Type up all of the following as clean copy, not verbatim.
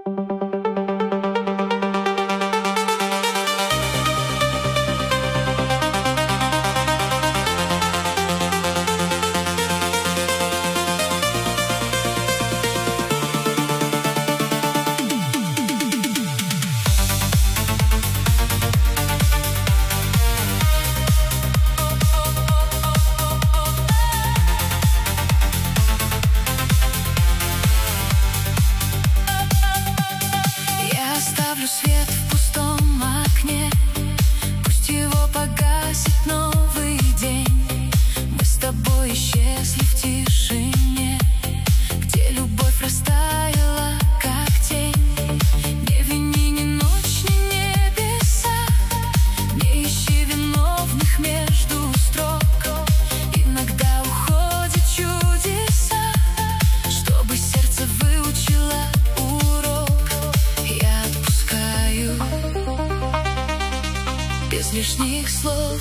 Свет в пустом окне, пусть его погасит новый день. Мы с тобой исчезли в тишине, где любовь растаяла, как тень. Не вини ни ночь, ни небеса, не ищи виновных между строк. Иногда уходят чудеса, чтобы сердце выучило урок. Я отпускаю без лишних слов.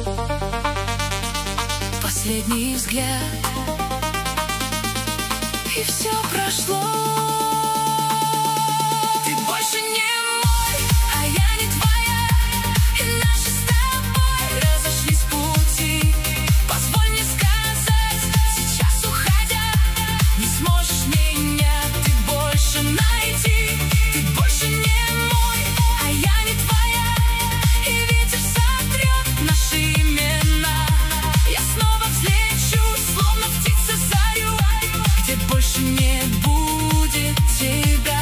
Последний взгляд, и все прошло. Ты больше не мой, а я не твоя, и наши с тобой разошлись пути. Позволь мне сказать, сейчас уходя, не сможешь меня ты больше найти. Ты больше не мой, а я не твоя, и ветер сотрет наши имена. Я снова взлечу, словно птица зарю, где больше не будет тебя.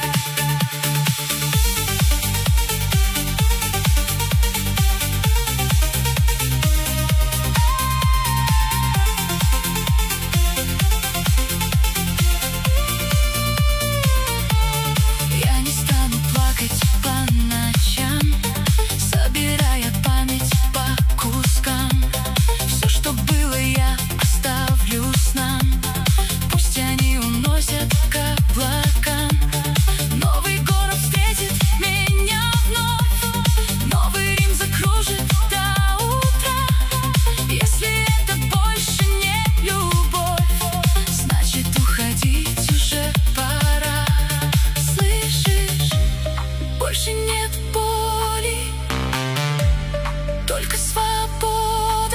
Я не стану плакать по ночам, собирая память по кускам. Все, что было, я оставлю снам, пусть они уносят к облакам. Новый город встретит меня вновь, новый Рим закружит до утра. Если это больше не любовь, значит уходить уже пора. Слышишь, больше нет боли, только свобода,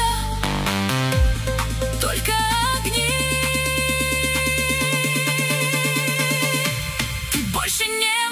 только огни. Ты больше не